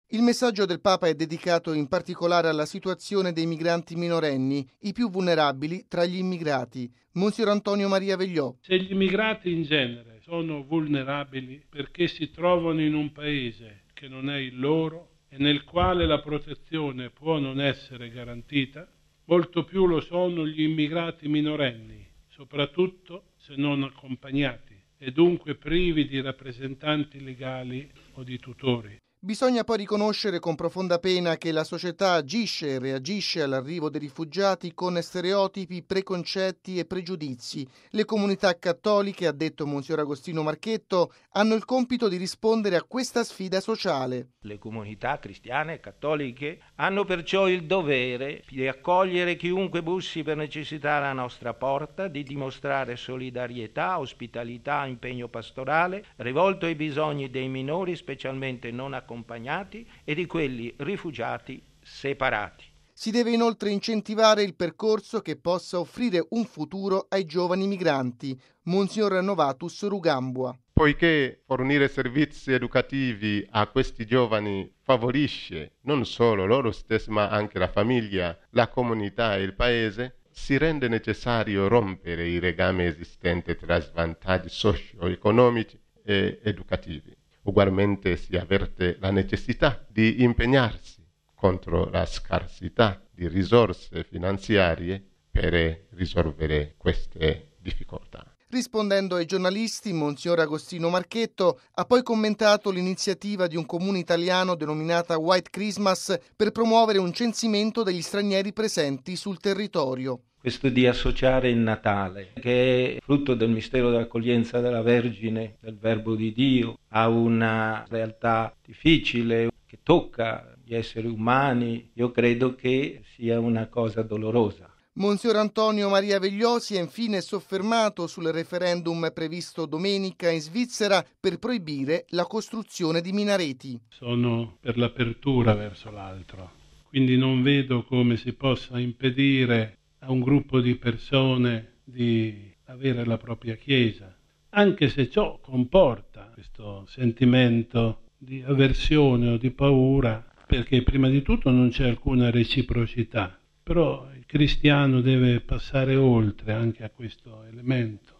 Il messaggio del Papa è dedicato in particolare alla situazione dei migranti minorenni, i più vulnerabili tra gli immigrati. Monsignor Antonio Maria Vegliò. Se gli immigrati in genere sono vulnerabili perché si trovano in un paese che non è il loro e nel quale la protezione può non essere garantita, molto più lo sono gli immigrati minorenni, soprattutto se non accompagnati e dunque privi di rappresentanti legali o di tutori. Bisogna poi riconoscere con profonda pena che la società agisce e reagisce all'arrivo dei rifugiati con stereotipi, preconcetti e pregiudizi. Le comunità cattoliche, ha detto Monsignor Agostino Marchetto, hanno il compito di rispondere a questa sfida sociale. Le comunità cristiane e cattoliche hanno perciò il dovere di accogliere chiunque bussi per necessità alla nostra porta, di dimostrare solidarietà, ospitalità, impegno pastorale, rivolto ai bisogni dei minori, specialmente non accompagnati, e di quelli rifugiati separati. Si deve inoltre incentivare il percorso che possa offrire un futuro ai giovani migranti. Monsignor Novatus Rugambua. Poiché fornire servizi educativi a questi giovani favorisce non solo loro stessi ma anche la famiglia, la comunità e il paese, si rende necessario rompere i legami esistenti tra svantaggi socio-economici e educativi. Ugualmente si avverte la necessità di impegnarsi contro la scarsità di risorse finanziarie per risolvere queste difficoltà. Rispondendo ai giornalisti, Monsignor Agostino Marchetto ha poi commentato l'iniziativa di un comune italiano denominata White Christmas per promuovere un censimento degli stranieri presenti sul territorio. Questo di associare il Natale, che è frutto del mistero dell'accoglienza della Vergine, del Verbo di Dio, a una realtà difficile che tocca gli esseri umani, io credo che sia una cosa dolorosa. Monsignor Antonio Maria Vegliò si è infine soffermato sul referendum previsto domenica in Svizzera per proibire la costruzione di minareti. Sono per l'apertura verso l'altro, quindi non vedo come si possa impedire a un gruppo di persone di avere la propria chiesa, anche se ciò comporta questo sentimento di avversione o di paura, perché prima di tutto non c'è alcuna reciprocità, però il cristiano deve passare oltre anche a questo elemento.